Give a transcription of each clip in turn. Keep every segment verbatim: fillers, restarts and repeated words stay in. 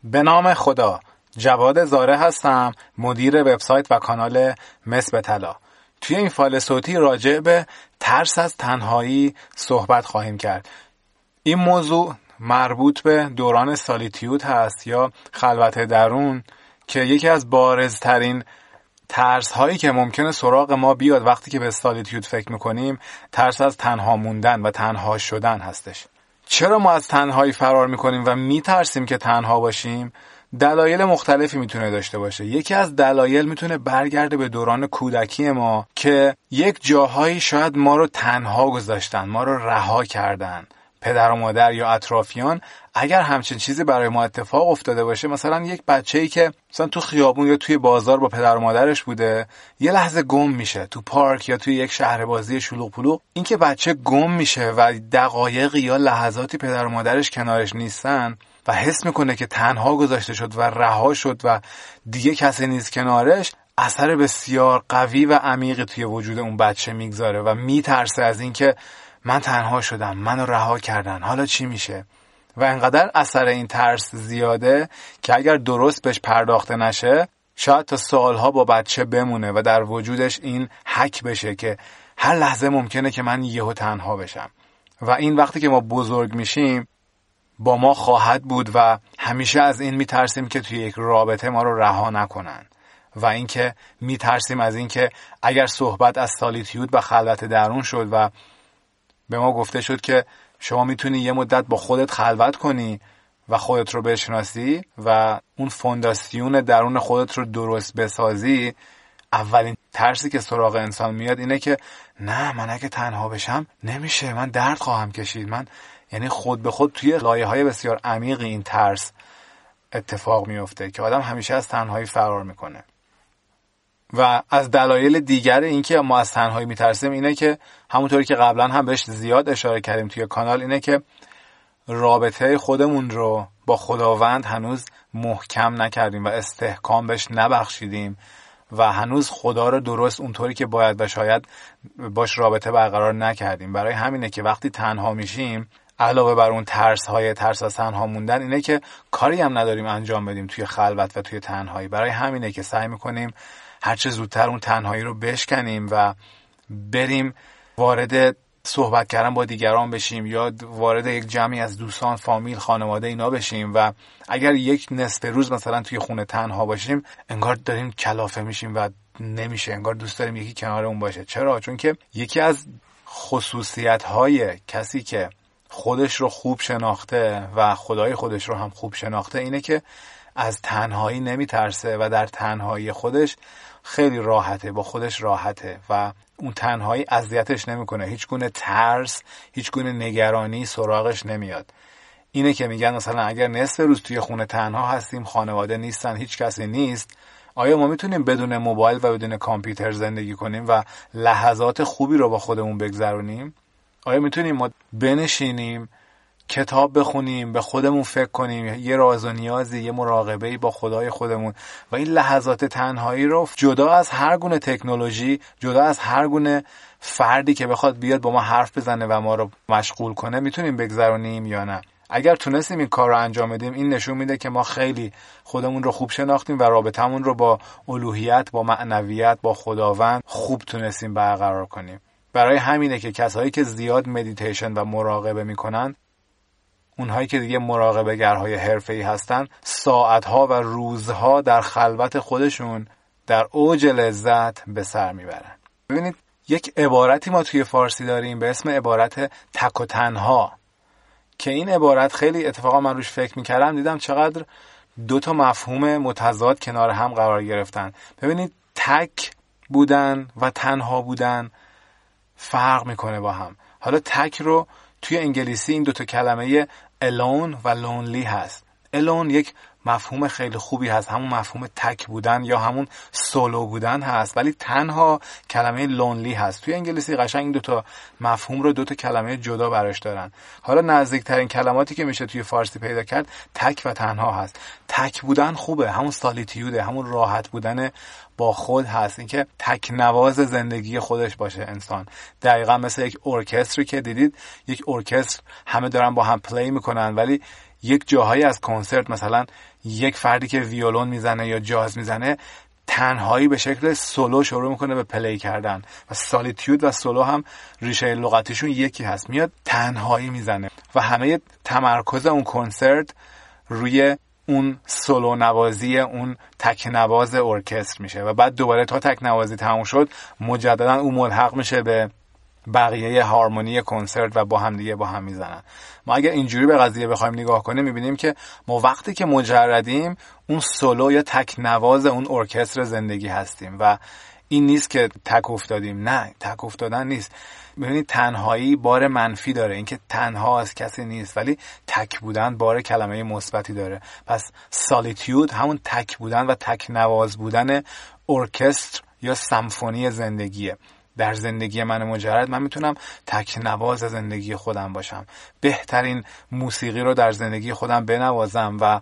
به نام خدا، جواد زاره هستم، مدیر وبسایت و کانال مس به طلا. توی این فایل صوتی راجع به ترس از تنهایی صحبت خواهیم کرد. این موضوع مربوط به دوران سالیتیود هست یا خلوت درون که یکی از بارزترین ترس هایی که ممکنه سراغ ما بیاد وقتی که به سالیتیود فکر میکنیم ترس از تنها موندن و تنها شدن هستش. چرا ما از تنهایی فرار میکنیم و میترسیم که تنها باشیم؟ دلایل مختلفی میتونه داشته باشه. یکی از دلایل میتونه برگرده به دوران کودکی ما که یک جاهایی شاید ما رو تنها گذاشتن، ما رو رها کردن. پدر و مادر یا اطرافیان اگر همچین چیزی برای ما اتفاق افتاده باشه، مثلا یک بچه‌ای که مثلا تو خیابون یا توی بازار با پدر و مادرش بوده، یه لحظه گم میشه تو پارک یا توی یک شهر بازی شلوغ پلوغ، این که بچه گم میشه و دقایقی یا لحظاتی پدر و مادرش کنارش نیستن و حس میکنه که تنها گذاشته شد و رها شد و دیگه کسی نیست کنارش، اثر بسیار قوی و عمیقی توی وجود اون بچه میگذاره و میترسه از این که من تنها شدم، منو رها کردن، حالا چی میشه؟ و انقدر اثر این ترس زیاده که اگر درست بهش پرداخته نشه شاید تا سالها با بچه بمونه و در وجودش این حک بشه که هر لحظه ممکنه که من یهو تنها بشم. و این وقتی که ما بزرگ میشیم با ما خواهد بود و همیشه از این میترسیم که توی یک رابطه ما رو رها نکنن و اینکه میترسیم از این که اگر صحبت از سالیتیود و خلوت درون شد و به ما گفته شد که شما میتونی یه مدت با خودت خلوت کنی و خودت رو بشناسی و اون فونداسیون درون خودت رو درست بسازی، اولین ترسی که سراغ انسان میاد اینه که نه، من اگه تنها بشم نمیشه، من درد خواهم کشید. من یعنی خود به خود توی لایه‌های بسیار عمیقی این ترس اتفاق میفته که آدم همیشه از تنهایی فرار میکنه. و از دلایل دیگر این که ما از تنهایی میترسیم اینه که همونطوری که قبلا هم بهش زیاد اشاره کردیم توی کانال، اینه که رابطه خودمون رو با خداوند هنوز محکم نکردیم و استحکام بهش نبخشیدیم و هنوز خدا رو درست اونطوری که باید و شاید باش رابطه برقرار نکردیم. برای همینه که وقتی تنها میشیم، علاوه بر اون ترس های ترس از تنها موندن، اینه که کاری هم نداریم انجام بدیم توی خلوت و توی تنهایی. برای همینه که سعی میکنیم هرچه زودتر اون تنهایی رو بشکنیم و بریم وارد صحبت کردن با دیگران بشیم یا وارد یک جمعی از دوستان، فامیل، خانواده اینا بشیم و اگر یک نصف روز مثلا توی خونه تنها باشیم انگار داریم کلافه میشیم و نمیشه، انگار دوست داریم یکی کنارمون باشه. چرا؟ چون که یکی از خصوصیت‌های کسی که خودش رو خوب شناخته و خدای خودش رو هم خوب شناخته اینه که از تنهایی نمیترسه و در تنهایی خودش خیلی راحته، با خودش راحته و اون تنهایی اذیتش نمیکنه. هیچ گونه ترس، هیچ گونه نگرانی سراغش نمیاد. اینه که میگن مثلا اگر نصف روز توی خونه تنها هستیم، خانواده نیستن، هیچ کسی نیست، آیا ما میتونیم بدون موبایل و بدون کامپیوتر زندگی کنیم و لحظات خوبی رو با خودمون بگذرونیم؟ آیا میتونیم ما بنشینیم، کتاب بخونیم، به خودمون فکر کنیم، یه راز و نیازی، یه مراقبه‌ای با خدای خودمون و این لحظات تنهایی رو جدا از هر گونه تکنولوژی، جدا از هر گونه فردی که بخواد بیاد با ما حرف بزنه و ما رو مشغول کنه میتونیم بگذرونیم یا نه؟ اگر تونستیم این کار رو انجام بدیم، این نشون میده که ما خیلی خودمون رو خوب شناختیم و رابطمون رو با الوهیت، با معنویت، با خداوند خوب تونستیم برقرار کنیم. برای همینه که کسایی که زیاد مدیتیشن و مراقبه میکنن، اونهایی که دیگه مراقبه گرهای حرفه‌ای هستن، ساعتها و روزها در خلوت خودشون در اوج لذت به سر میبرن. ببینید یک عبارتی ما توی فارسی داریم به اسم عبارت تک و تنها که این عبارت خیلی اتفاقا من روش فکر میکردم دیدم چقدر دو تا مفهوم متضاد کنار هم قرار گرفتن. ببینید تک بودن و تنها بودن فرق میکنه با هم. حالا تک رو توی انگلیسی این دوتا کلمه alone و lonely هست. alone یک مفهوم خیلی خوبی هست، همون مفهوم تک بودن یا همون سولو بودن هست، ولی تنها کلمه lonely هست. توی انگلیسی قشنگ این دوتا مفهوم رو دوتا کلمه جدا براش دارن. حالا نزدیکترین کلماتی که میشه توی فارسی پیدا کرد تک و تنها هست. تک بودن خوبه، همون سالیتیوده، همون راحت بودن با خود هست، اینکه تک نواز زندگی خودش باشه انسان. دقیقا مثل یک ارکستری که دیدید، یک ارکستر همه دارن با هم پلی میکنن ولی یک جاهایی از کنسرت مثلا یک فردی که ویولون میزنه یا جاز میزنه تنهایی به شکل سولو شروع میکنه به پلی کردن و سالیتیود و سولو هم ریشه لغتیشون یکی هست، میاد تنهایی میزنه و همه تمرکز اون کنسرت روی اون سولو نوازی اون تک نواز ارکستر میشه و بعد دوباره تا تک نوازی تموم شد مجددا اون ملحق میشه به بقیه هارمونی کنسرت و با هم دیگه با هم میزنن. ما اگر اینجوری به قضیه بخوایم نگاه کنیم میبینیم که ما وقتی که مجردیم اون سولو یا تک نواز اون ارکستر زندگی هستیم و این نیست که تک افتادیم، نه تک افتادن نیست. ببینید تنهایی بار منفی داره، اینکه تنها از کسی نیست، ولی تک بودن بار کلمه مثبتی داره. پس سالیتیود همون تک بودن و تک نواز بودن ارکستر یا سمفونی زندگیه. در زندگی من مجرد من میتونم تک نواز زندگی خودم باشم، بهترین موسیقی رو در زندگی خودم بنوازم و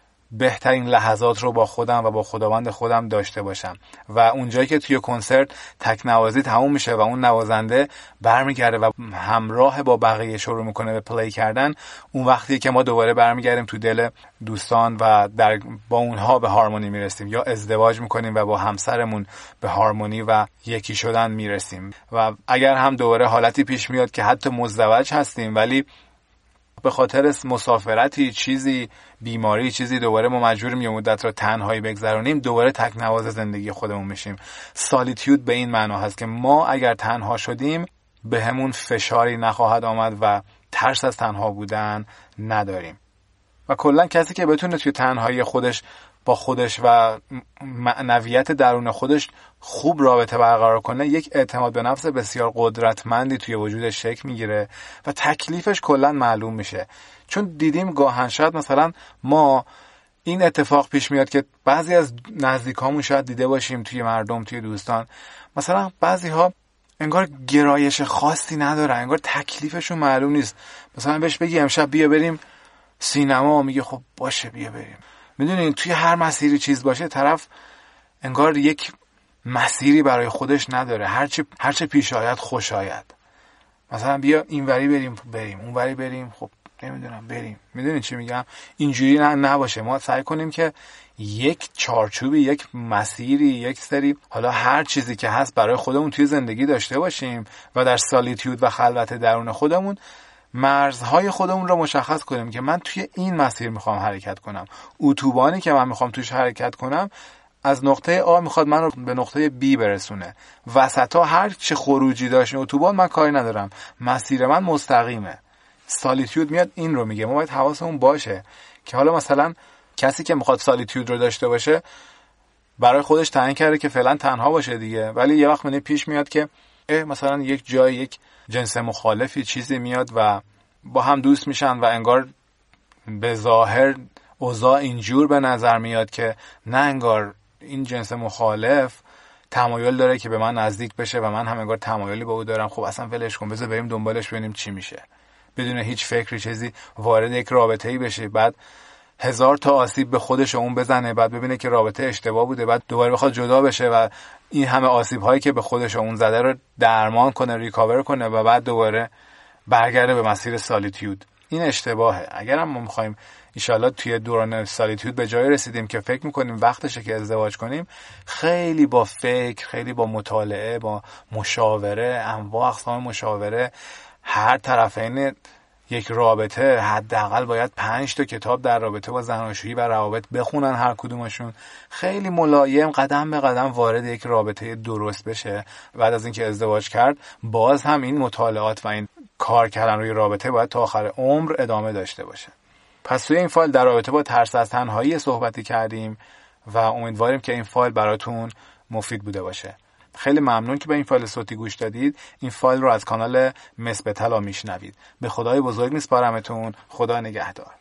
بهترین لحظات رو با خودم و با خداوند خودم داشته باشم و اونجایی که توی کنسرت تک نوازی تموم میشه و اون نوازنده برمیگرده و همراه با بقیه شروع میکنه به پلی کردن، اون وقتی که ما دوباره برمیگردیم تو دل دوستان و در با اونها به هارمونی میرسیم یا ازدواج میکنیم و با همسرمون به هارمونی و یکی شدن میرسیم. و اگر هم دوباره حالتی پیش میاد که حتی مزدوج هستیم ولی به خاطر مسافرتی، چیزی، بیماری، چیزی دوباره ما مجبوریم یه مدت رو تنهایی بگذرونیم، دوباره تک نواز زندگی خودمون میشیم. سالیتیود به این معنا هست که ما اگر تنها شدیم به همون فشاری نخواهد آمد و ترس از تنها بودن نداریم. و کلا کسی که بتونه توی تنهایی خودش با خودش و معنویت درون خودش خوب رابطه برقرار کنه، یک اعتماد به نفس بسیار قدرتمندی توی وجودش شکل میگیره و تکلیفش کلا معلوم میشه. چون دیدیم گاهن شاید مثلا ما این اتفاق پیش میاد که بعضی از نزدیکامون شاید دیده باشیم توی مردم، توی دوستان، مثلا بعضی ها انگار گرایش خاصی ندارن، انگار تکلیفشون معلوم نیست. مثلا بهش بگی امشب بیا بریم سینما، میگه خب باشه بیا بریم. میدونین توی هر مسیری چیز باشه طرف انگار یک مسیری برای خودش نداره، هرچی هرچی پیش آید خوش آید. مثلا بیا اینوری بریم بریم اونوری بریم، خب نمیدونم بریم. میدونین چی میگم؟ اینجوری نه نباشه. ما سعی کنیم که یک چارچوبی، یک مسیری، یک سری حالا هر چیزی که هست برای خودمون توی زندگی داشته باشیم و در سالیتیود و خلوت درون خودمون مرزهای خودمون رو مشخص کنیم که من توی این مسیر میخوام حرکت کنم. اتوبانی که من میخوام توش حرکت کنم از نقطه آ میخواد من رو به نقطه بی برسونه. وسطا هر چه خروجی داشت اتوبان من کاری ندارم، مسیر من مستقیمه. سالیتیود میاد این رو میگه. ما باید حواسمون باشه که حالا مثلا کسی که میخواد سالیتیود رو داشته باشه برای خودش تعیین کرده که فعلا تنها باشه دیگه، ولی یه وقت منی پیش میاد که مثلا یک جای یک جنس مخالفی چیزی میاد و با هم دوست میشن و انگار به ظاهر اوضاع اینجور به نظر میاد که نه، انگار این جنس مخالف تمایل داره که به من نزدیک بشه و من هم انگار تمایلی به او دارم. خب اصلا ولش کن، بذار بریم دنبالش ببینیم چی میشه. بدون هیچ فکری چیزی وارد یک رابطه‌ای بشه، بعد هزار تا آسیب به خودش اون بزنه، بعد ببینه که رابطه اشتباه بوده، بعد دوباره بخواد جدا بشه و این همه آسیب هایی که به خودش اون زده رو درمان کنه، ریکاور کنه و بعد دوباره برگرده به مسیر سالیتیود. این اشتباهه. اگر هم ما می‌خوایم ان شاءالله توی دوران سالیتیود به جایی رسیدیم که فکر می‌کنیم وقتشه که ازدواج کنیم، خیلی با فکر، خیلی با مطالعه، با مشاوره، انواع اقسام مشاوره، هر طرفین یک رابطه حداقل باید پنج تا کتاب در رابطه با زناشویی و روابط بخونن هر کدومشون، خیلی ملایم قدم به قدم وارد یک رابطه درست بشه. بعد از اینکه ازدواج کرد باز هم این مطالعات و این کار کردن روی رابطه باید تا آخر عمر ادامه داشته باشه. پس توی این فایل در رابطه با ترس از تنهایی صحبتی کردیم و امیدواریم که این فایل براتون مفید بوده باشه. خیلی ممنون که به این فایل صوتی گوش دادید. این فایل رو از کانال مس به طلا میشنوید. به خدای بزرگ میسپارمتون. خدا نگهدار.